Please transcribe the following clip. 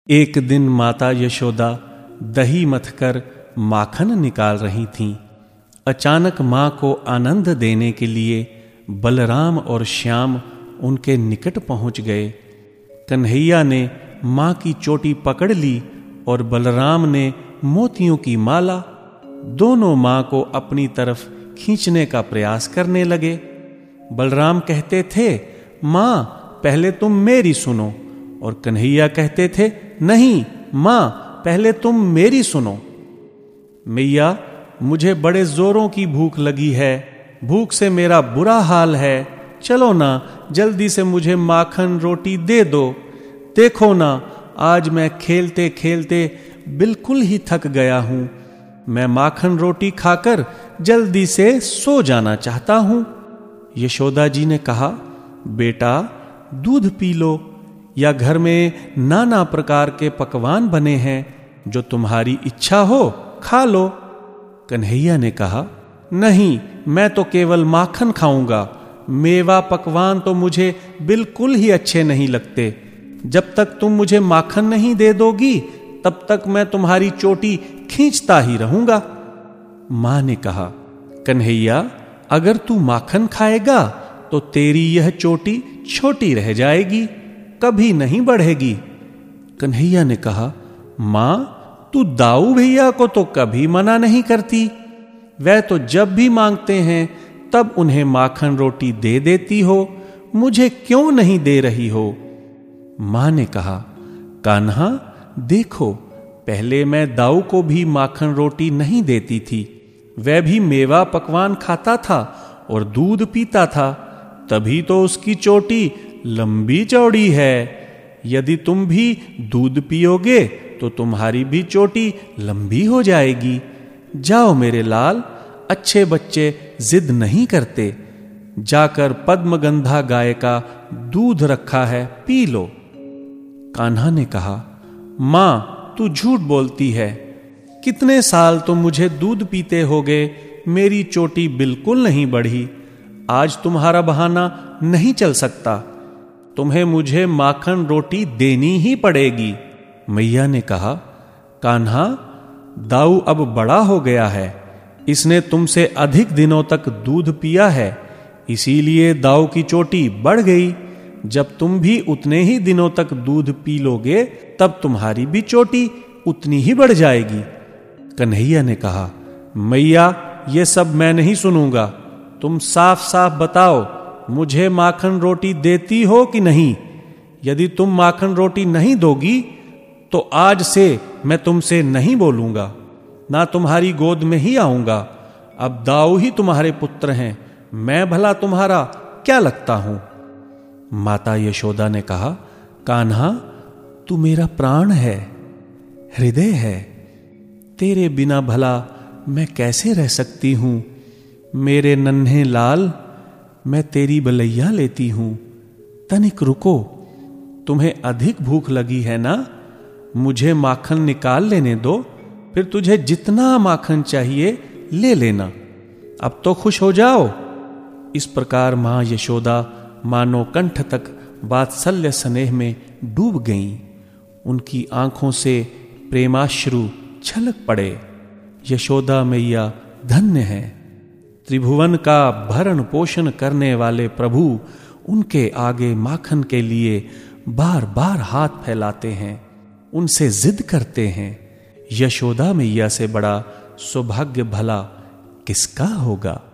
एक दिन माता यशोदा दही मथकर माखन निकाल रही थीं। अचानक मां को आनंद देने के लिए बलराम और श्याम उनके निकट पहुंच गए। कन्हैया ने मां की चोटी पकड़ ली और बलराम ने मोतियों की माला। दोनों मां को अपनी तरफ खींचने का प्रयास करने लगे। बलराम कहते थे, मां पहले तुम मेरी सुनो, और कन्हैया कहते थे, नहीं मां पहले तुम मेरी सुनो। मैया मुझे बड़े जोरों की भूख लगी है, भूख से मेरा बुरा हाल है, चलो ना जल्दी से मुझे माखन रोटी दे दो। देखो ना आज मैं खेलते खेलते बिल्कुल ही थक गया हूं। मैं माखन रोटी खाकर जल्दी से सो जाना चाहता हूं। यशोदा जी ने कहा, बेटा दूध पी लो, या घर में नाना प्रकार के पकवान बने हैं, जो तुम्हारी इच्छा हो खा लो। कन्हैया ने कहा, नहीं मैं तो केवल माखन खाऊंगा, मेवा पकवान तो मुझे बिल्कुल ही अच्छे नहीं लगते। जब तक तुम मुझे माखन नहीं दे दोगी तब तक मैं तुम्हारी चोटी खींचता ही रहूंगा। मां ने कहा, कन्हैया अगर तू माखन खाएगा तो तेरी यह चोटी छोटी रह जाएगी, कभी नहीं बढ़ेगी। कन्हैया ने कहा, मां तू दाऊ भैया को तो कभी मना नहीं करती, वह तो जब भी मांगते हैं तब उन्हें माखन रोटी दे देती हो, मुझे क्यों नहीं दे रही हो। मां ने कहा, कान्हा देखो पहले मैं दाऊ को भी माखन रोटी नहीं देती थी, वह भी मेवा पकवान खाता था और दूध पीता था, तभी तो उसकी चोटी लंबी चौड़ी है। यदि तुम भी दूध पियोगे तो तुम्हारी भी चोटी लंबी हो जाएगी। जाओ मेरे लाल, अच्छे बच्चे जिद नहीं करते, जाकर पद्मगंधा गाय का दूध रखा है पी लो। कान्हा ने कहा, मां तू झूठ बोलती है, कितने साल तुम मुझे दूध पीते होगे, मेरी चोटी बिल्कुल नहीं बढ़ी। आज तुम्हारा बहाना नहीं चल सकता, तुम्हें मुझे माखन रोटी देनी ही पड़ेगी। मैया ने कहा, कान्हा दाऊ अब बड़ा हो गया है, इसने तुमसे अधिक दिनों तक दूध पिया है, इसीलिए दाऊ की चोटी बढ़ गई। जब तुम भी उतने ही दिनों तक दूध पी लोगे तब तुम्हारी भी चोटी उतनी ही बढ़ जाएगी। कन्हैया ने कहा, मैया ये सब मैं नहीं सुनूंगा, तुम साफ साफ बताओ मुझे माखन रोटी देती हो कि नहीं। यदि तुम माखन रोटी नहीं दोगी तो आज से मैं तुमसे नहीं बोलूंगा, ना तुम्हारी गोद में ही आऊंगा। अब दाऊ ही तुम्हारे पुत्र हैं, मैं भला तुम्हारा क्या लगता हूं। माता यशोदा ने कहा, कान्हा तू मेरा प्राण है, हृदय है, तेरे बिना भला मैं कैसे रह सकती हूं। मेरे नन्हे लाल मैं तेरी बलैया लेती हूं, तनिक रुको, तुम्हें अधिक भूख लगी है ना, मुझे माखन निकाल लेने दो, फिर तुझे जितना माखन चाहिए ले लेना, अब तो खुश हो जाओ। इस प्रकार मां यशोदा मानो कंठ तक वात्सल्य स्नेह में डूब गईं। उनकी आंखों से प्रेमाश्रु छलक पड़े। यशोदा मैया धन्य है, त्रिभुवन का भरण पोषण करने वाले प्रभु उनके आगे माखन के लिए बार बार हाथ फैलाते हैं, उनसे जिद करते हैं। यशोदा मैया से बड़ा सौभाग्य भला किसका होगा।